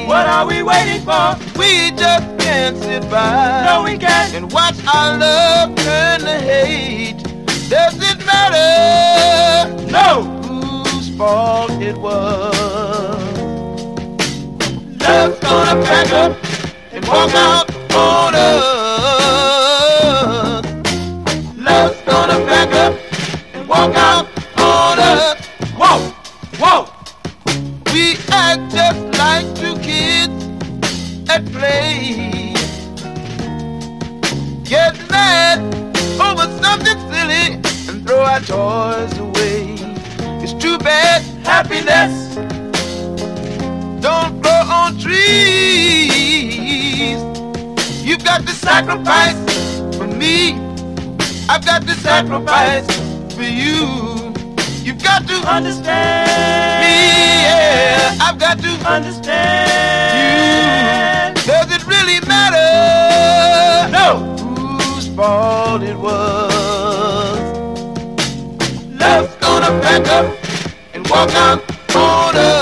What are we waiting for? We just can't sit by. No, we can't. And watch our love turn to hate. Does it matter? No. Whose fault it was? Love's gonna pack up and walk out on us. Love's gonna pack up and walk out on us. Whoa, whoa. We act just like two kids at play. Get mad over something silly and throw our toys away. It's too bad happiness don't grow on trees. You've got to sacrifice for me. I've got to sacrifice for you. You've got to Understand me, yeah. I've got to understand you. Does it really matter? No. Whose fault it was? Love's gonna pack up and walk out on us.